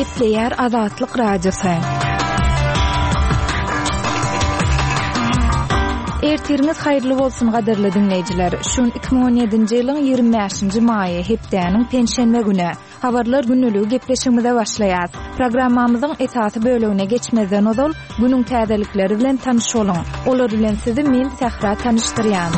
Gepleýär Azatlyk Radiosu. Ertiriniz haýyrly bolsun gaderli dinleýijiler. Şun 2017-nji ýylyň 25-nji maýy hepdeniň penşenbe güni. Habarlar günlüğü gepleşigimize başlaýar. Programmamyzyň esasy bölügine geçmezden ozal günüň täzelikleri bilen tanışolyň. Olar bilen sizi men Sahra tanışdyrýan.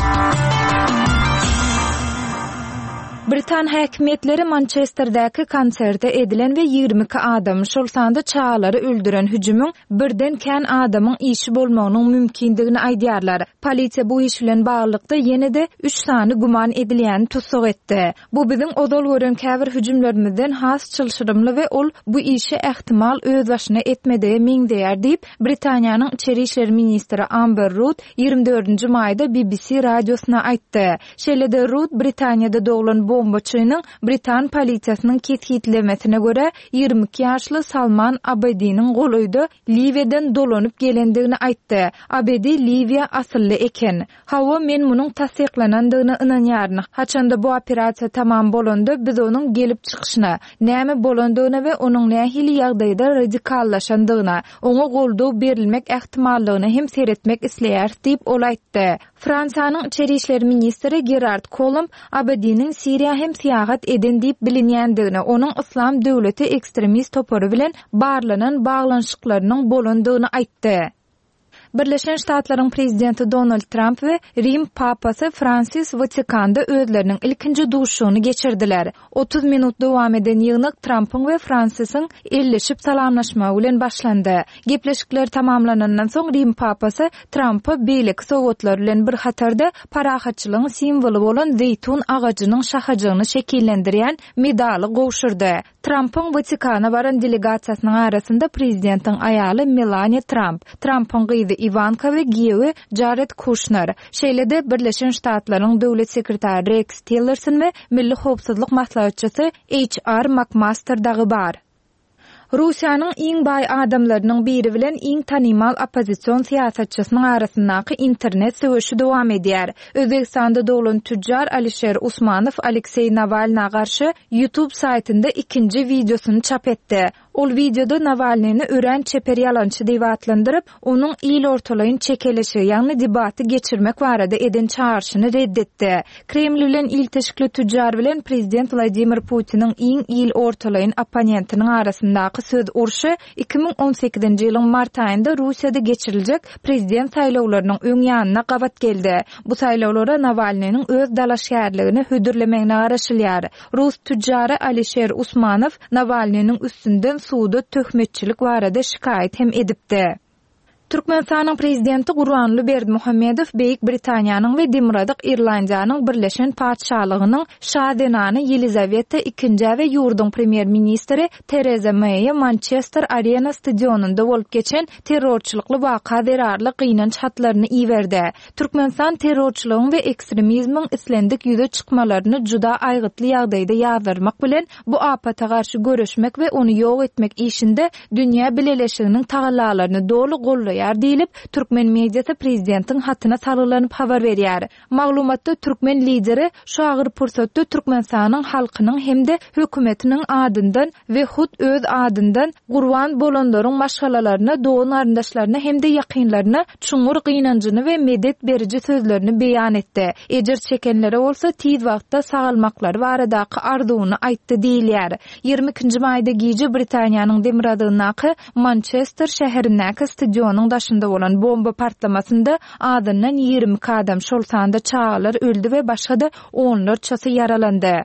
Britan häkimetleri Manchesterdäki konserte edilen we 22 adam şol sanda çağalary öldüren hüjümüň birden kän adamyň işi bolmagynyň mümkindigini aýdýarlar. Polisiýa bu iş bilen baglykda ýene-de 3 sany guman edilýän tutsak etdi. Bu biziň odal gören käbir hüjümlerimizden has çylşyrymly we ol bu işi ähtimal öz başyna etmedi meňdeýär diýip Britaniýanyň içeri işleri ministri Amber Rudd 24-nji maýda BBC radiosuna aýtdy. Şeýle-de Rudd Britaniýada doglan bombaçynyň Britan polisiýasynyň ketgitlemesine göre 22 ýaşly Salman Abediňiň golaýda Liviýadan dolanyp gelendigini aýtdy. Abedi Liviýa asylly eken. Hawa men munyň tasdiklanandygyna ynanýaryn. Haçanda bu operasiýa tamam bolanda biz onuň gelip çykyşyna, näme bolandygyna we onuň nähili ýagdaýda radikallaşandygyna, oňa goldaw berilmek ähtimallygyny hem seretmek isleýär diýip ol aýtdy. Fransanyň içeri işleri ministri Gerard Collomb Abediňiň Siriýa hem siýahat eden diýip bilinýändigini, onuň islam döwleti ekstremist topary bilen barlanan baglanşyklarynyň bolandygyny aýtdy. Birleşen Ştatlaryň prezidenti Donald Trump we Rim papasy Francis Vatikanda özleriniň ilkinji duşuny geçirdiler. 30 minut dowam eden ýygynyk Trump'yň we Francis'yň elleşip salamlaşmagy bilen başlandy. Gepleşikler tamamlanandan soň Rim papasy Trump'a beýlik sowatlar bilen bir hatarda parahatçylygyň simwolu bolan zeytun agaçynyň şahajagyny şekillendirýän medali gowşurdy. Trump'yň Vatikana baran delegasiýasynyň arasynda prezidentiň aýaly Melania Trump, Trump'yň gyzy Ivanka we giýewi Jared Kushner, şeýle-de Birleşen Ştatlaryň döwlet sekretary Rex Tillerson we Milli howpsuzlyk maslahatçysy H.R. McMaster dagy bar. Russiýanyň iň baý adamlarynyň biri bilen iň tanymal opozisiýon siýasatçysynyň arasyndaky internet söwüşi dowam edýär. Özbekistanda doglan tüjjar Alisher Usmanow Aleksey Navalny'a garşy YouTube saytynda ikinji videosunu çap etdi. Ol videoda Navalnyny ören çeper ýalançy diýip atlandyryp, onuň il ortalaýyn çekelişi, ýagny debaty geçirmek barada eden çağrışyny reddetdi. Kreml bilen ilteşikli tüjjar bilen prezident Vladimir Putin'in iň il ortalaýyn opponentiniň arasyndaky söz urşy 2018-nji ýylyň mart aýynda Russiýada geçiriljek prezident saýlawlarynyň öň ýanyna gabat geldi. Bu saýlawlara Navalnyň öz dalaşgärligini hödürlemegine garaşylýar. Rus tüjjary Alisher Usmanow Navalnyň üstünden suda töhmetçilik barada şikayet hem edipdi. Türkmenistanyň prezidenti Gurbanly Berdimuhammedow Beýik Britaniýanyň we Demiradyk Irlandiýanyň birleşen padşahlygynyň şadenany Yelizaveta II we ýurduň premier ministri Theresa May Manchester Arena stadionunda bolup geçen terrorçylykly waka zerarly gynanç hatlaryny iýerdi. Türkmenistan terrorçylygyň we ekstremizmiň islendik ýüze çykmalaryny juda aýgytly ýagdaýda ýazarmak bilen bu apata garşy göreşmek we ony ýok etmek işinde dünýä bileleşiginiň tagallalaryny dolu gollaýar diýilip Türkmen mediýasy prezidentiň hatyna sarylanyp habar berýär. Maglumatda Türkmen lideri şu agyr pursatda Türkmenistanyň halkynyň hemde hökümetiniň adyndan we hut öz adyndan gurban bolanlaryň maşgalalaryna, dogan aryndaşlaryna hemde ýakynlaryna çuňur gynanjyny we medet beriji sözlerini beýan etdi. Ejer çekenlere bolsa tiz wagtda sagalmaklary baradaky arzuwuny aýtdy diýilýär. 22-nji maýda giýji Britaniýanyň Demiradygynaky Manchester şäherindäki stadionun daşynda bolan bomba partlamasynda adyndan 20 adam şol sanda çağalar öldü we başga-da onlarçasy yaralandy.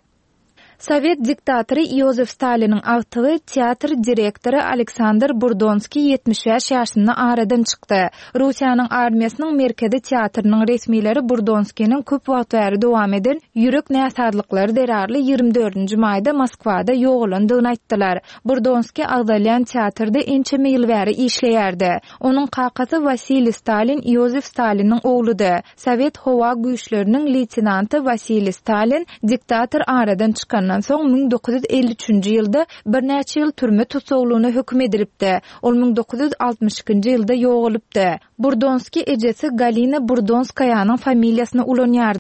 Sovet diktatory Yosif Stalin'in agtygy teatr direktory Aleksandr Burdonski 75 ýaşynda aradan çykdy. Russiýanyň armiýasynyň merkezi teatrynyň resmiýleri Burdonskiň köp wagt bäri dowam eden ýürek näsadlyklary derarly 24-nji maýda Moskwada ýogulandygyny aýtdylar. Burdonski Agdalyan teatrda ençe ýyl bäri işleýärdi. Onuň kakasy Vasily Stalin Yosif Stalin'in ogludy. Sovet howa güýçleriniň leytenanty Vasily Stalin diktator aradan çykan Ondan soň 1953-nji ýylda bir näçe ýyl türme tutsaglygyna hökm edilipdi. Ol 1962-nji ýylda ýogalypdy. Burdonski ejesi Galina Burdonskaýanyň familiýasyna ulanýar.